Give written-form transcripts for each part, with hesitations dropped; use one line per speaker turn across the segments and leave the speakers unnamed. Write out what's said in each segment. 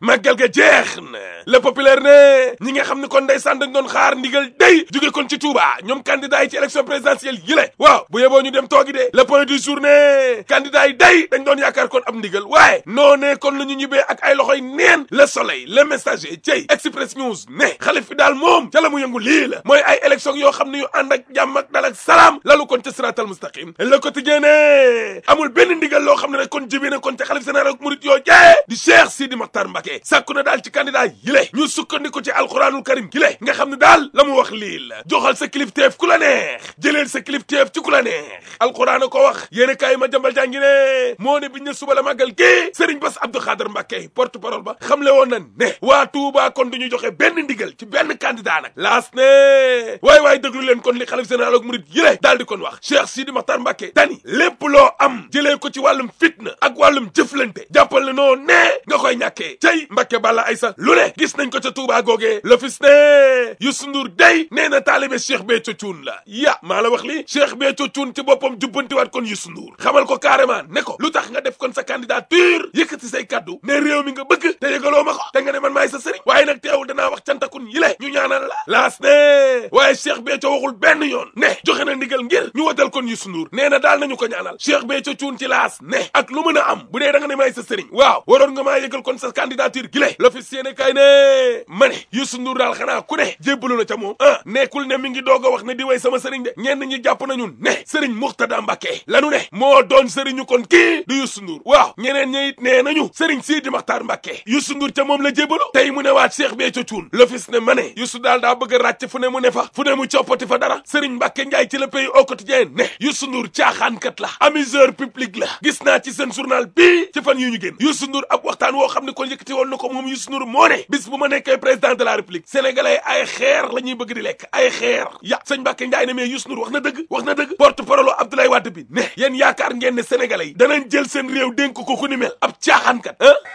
màggal ga jeex na le populaire ne ñi nga xam ne kon ndeysaan dañ doon xaar ndigal day jóge kon ci Touba ñoom candidat yi ci élection présidentielle yi le waaw bu yeboo ñu dem toogi de le point du jour ne candidat yi day dañ doon yaakaar kon ab ndigal waaye noo ne kon la ñu ñibbee ak ay loxoy neen le soleil le messager cey express news ne xalif fi daal moom ca la mu yëngu lii la mooy ay élection yoo xam ne yu ànd ak jàmm ak dal ak salaam lalu kon ca siratal mustaqim le quotidien ne amul benn ndigal loo xam ne rek kon jibi na kon ca xalif général murid yoo jee di Cheikh Sidi Mokhtar Mbacké sàkku na daal ci candidat yi le ñu sukkandiku ci alquranul karim gi le nga xam ne daal la mu wax lii la joxal sa kilifteef ku la neex jëleel sa kilifteef ci ku la neex alquran a ko wax yéen kaay ma jambal jàngi ne moo ne biñ ne suba la màggal gi Serigne Bass Abdou Khadre Mbacké porte parole ba xamle woon na ne waa Touba kon duñu joxe benn ndigal ci benn candidat nag laas ne waay déglu leen kon li xalif général ak murid yi le daal di kon wax Cheikh Sidi Mokhtar Mbacké dani lépp loo am jëlee ko ci wàllum fitna ak wàllum jëflante jàppal ne noo ne nga koy ñàkkee tey Mbacké Balla Aïssa lu ne gis nañ ko ca Touba googee l'office ne Youssou Ndour day nee na taalibe Cheikh Béthio Thioune la ya maa la wax li Cheikh Béthio Thioune ci boppam jubbantiwaat kon Youssou Ndour xamal ko carrément ne ko lu tax nga def kon sa candidature yëkkati say kaddu ne réew mi nga bëgg te yëgaloo ma ko te nga ne man maay sa sëriñ waaye nag teewul danaa wax cantakun yi le ñu ñaanal la laas ne waaye Cheikh Béthio waxul benn yoon ne joxe na ndigal ngir ñu watal kon Youssou Ndour nee na daal nañu ko ñaanal Cheikh Béthio Thioune ci laas ne ak lu mën a am bu dee da nga ne maay sa sëriñ waaw waroon nga maa yëgal kon sa candidature gi le l'officier ne kay ne ma ne Youssou Ndour daal xanaa ku ne jébbalu na ca moom nekkul ne mi ngi doog a wax ne di way sama sëriñ de ñenn ñi jàpp nañu ne sëriñ Mourtada Mbacké lanu ne moo doon sëriñu kon kii di Youssou Ndour waaw ñeneen ñi it nee nañu sëriñ Sidi Mokhtar Mbacké Youssou Ndour ca moom la jébbalu tey mu ne waat Cheikh Béthio Thioune l'office ne ma ne Youssou daal daa bëgg a ràcc fu ne mu ne fa fu ne mu coppati fa dara sëriñ Mbacké Ndiaye ci le pays au quotidien ne Youssou Ndour caaxaankat la amuseur public la gis naa ci seen journal bii ci fan yu ñu génn Youssou Ndour ab waxtaan woo xam ne kon yëkkati woon na ko moom Youssou Ndour moo ne bis bu ma nekkee président de la république sénégalais ay xeer la ñuy bëgg di lekk ay xeer ya sëñ Mbacké Ndiaye ne mais Youssou Ndour wax na dëgg porte parole Abdoulaye Wade bi ne yéen yaakaar ngeen ne sénégalais yi danañ jël seen réew dénk ko ku ni mel ab caaxaankat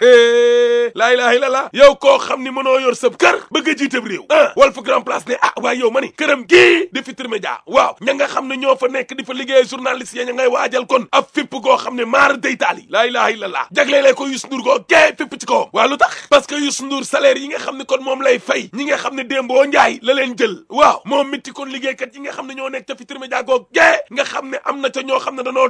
laa ilaha illallah yow koo xam ni mënoo yor sab kër bëgg a jiitab réew Walf Grand Place ne waaye yow ma ni këram gii di Futurs Médias waaw ña nga xam ne ñoo fa nekk di fa liggéey journaliste ya ña ngay waajal kon ab fipp goo xam ne maar deytaal yi laa ilaha illallah jagleelee ko Youssou Ndour goo gee fipp ci kawam waaw lu tax parce que Youssou Ndour salaire yi nga xam ne kon moom lay fay ñi nga xam ne démboo njaay la leen jël waaw moom mitti kon liggéeykat yi nga xam ne ñoo nekk ca Futurs Médias goo gee nga xam ne am na ca ñoo xam ne dañoo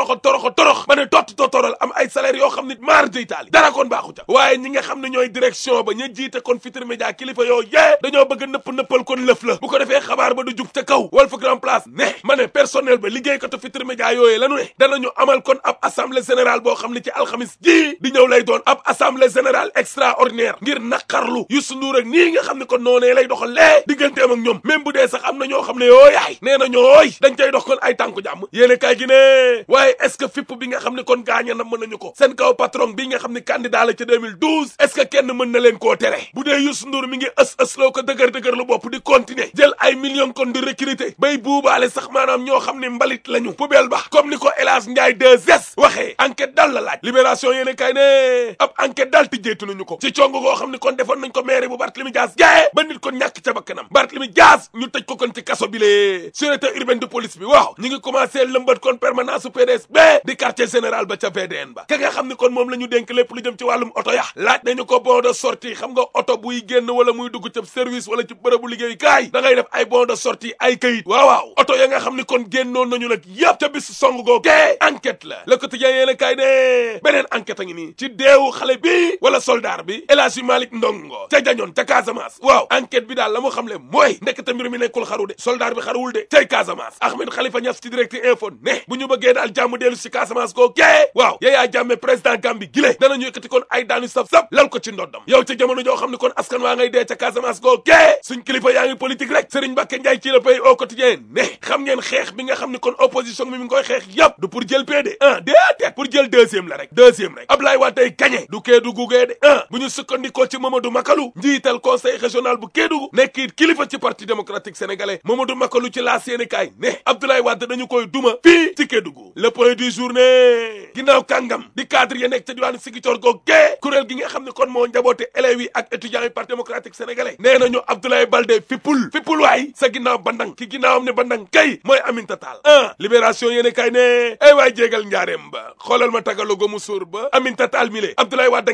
torox ba ne tororal am ay salaire yoo xam ne maar deytaal yi dara kon baaxu ca waaye ñi nga xam ne ñooy direction ba ña jiite kon Futurs Médias kilifa yoo yee dañoo bëgg a nëppal kon lëf la bu ko defee xabaar ba du jug ca kaw Walf Grand Place ne ma ne personnel ba liggéeykatu Futurs Médias yooyee lanu ne danañu amal kon ab assemblée générale boo xam ne ci alxamis ji di ñëw lay doon ab assemblée générale extraordinaire ngir naqarlu Youssou Ndour ak nii nga xam ne kon noonee lay doxalee digganteem ak ñoom même bu dee sax am na ñoo xam ne yoo yaay nee na ñooy dañ cay dox kon ay tànku jàmm yéene kaay gi ne waaye est-ce que fipp bi nga xam ne kon gaaña na mën nañu ko seen kaw patron bi nga xam ne candidat la ca 2012 est-ce que kenn mën na leen koo tere bu dee Youssou Ndour mi ngi ësloo ko dëgër lu bopp di continuer jël ay millions kon di recruter bay buubaale sax maanaam ñoo xam ne mbalit lañu poubelle ba comme ni ko El Hadj Ndiaye 2S waxee enquête dal la laaj libération yéene kay ne ab enquête dal tijjeetu nañu ko ci cong goo xam ne kon defoon nañ ko maire bu Barthélémy Dias gae ba nit kon ñàkk ca bakkanam Barthélémy Dias ñu tëj ko kon ci kaso bi lee sûreté urbaine de police bi waaw ñu ngi commencé lëmbat kon permanence su PDS ba di quartier général ba ca VDN ba ka nga xam ne kon moom la ñu dénk lépp lu jëm ci wàllum oto ya laaj nañu ko bon de sortie xam nga oto buy génn wala muy dugg ca service wala ci bërëbu liggéey kaay da ngay def ay bon de sortie ay kayit waaw oto ya nga xam ne kon génnoon nañu nag yëpp ca bis song goo kee enquête la Le Quotidien yéen a kaay ne beneen enquête a ngi nii ci deewu xale bi wala soldat bi El Hadji Malick Ndongo ca jañoon ca Casamance waaw enquête bi daal la mu xam le mooy ndekete mbir mi nekkul xaru de soldat bi xaruwul de cay Casamance Ahmed Khalifa Niass ci Direct Info ne bu ñu bëggee daal jàmm dellu si Casamance koo kee waaw Yaya Jammeh président Gambie gile danañu yëkkati kon ay daanu sab lal ko ci ndoddam yow ca jamono joo xam ne kon askan waa ngay dee ca Casamance koo kee suñ kilifa yaa ngi politique rek Serigne Mbacké Ndiaye ci Le Pays au Quotidien ne xam ngeen xeex bi nga xam ne kon opposition bi mi ngi koy xeex yëpp du pour jël PD déedéet pour jël deuxième rek Abdoulaye Wade day gagné du Kédougou gee de bu ñu sukkandikoo ci Mamadou Makalu njiital conseil régional bu Kédougou nekk it kilifa ci parti démocratique sénégalais Mamadou Makalu ci la Sénégal ne Abdoulaye Wade dañu koy duma fii ci Kédougou le point du jour ne ginnaaw kàngam di cadre ya nekk ca diwaanu Ziguinchor goo gee kuréel gi nga xam ne kon moo njaboote élèves yi ak étudiants yi parti démocratique sénégalais nee nañu Abdoulaye Baldé fippul waay sa ginnaaw bandang ki ginnaawam ne bandang kay mooy Aminata Tall libération yéene kay ne ay waay jéegal njaareem ba xoolal ma tagalogo mu sóor ba Aminata Tall mi le Abdoulaye Wade ngi daw ci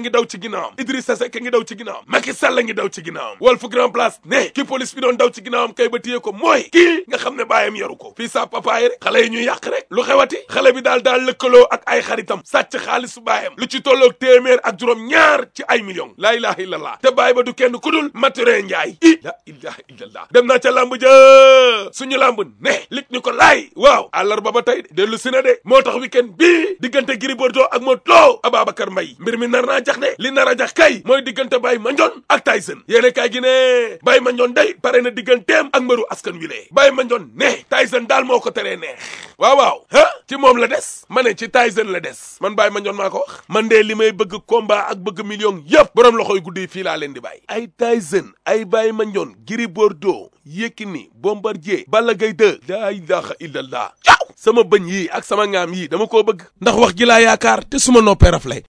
ginnaawam Idrissa Seck ngi daw ci ginnaawam Macky Sall ngi daw ci ginnaawam Walf Grand Place ne ki police bi doon daw ci ginnaawam kay ba téye ko mooy kii nga xam ne baayam yaru ko fii sa papa yi rek xale yi ñuy yàq rek lu xewati xale bi daal lëkkaloo ak ay xaritam sàcc xaalisu baayam lu ci tolloog téeméer ak juróom ñaar ci ay millions laa ilaha illallah te baay ba du kenn ku dul Maturé Ndiaye la ilaha illallah dem naa ca lamb ja suñu lamb ne lig ni ko laay waaw àllarba ba tey dellu si na de moo tax week-end bii diggante Gris Bordeaux ak Modou Lo Ababacar Mbaye mbir mi nar naa jax de li nar a jax kay mooy diggante Baye Mandione ak Tyson yéene kaay gi ne Baye Mandione day pare na digganteem ak mbëru askan wi lee Baye Mandione ne Tyson daal moo ko teree neex waaw ci moom la des ma ne ci Tyson la des man Baye Mandione maa ko wax man de li may bëgg combat ak bëgg million yëpp borom loxoy guddi fii laa leen di bàyyi ay Tyson ay Baye Mandione Gris Bordeaux Yékini Bombardier Balla Gaye 2 laa ilaha illallah sama bëñ yi ak sama ngaam yi dama koo bëgg ndax wax ji laa yaakaar te suma noppee rafle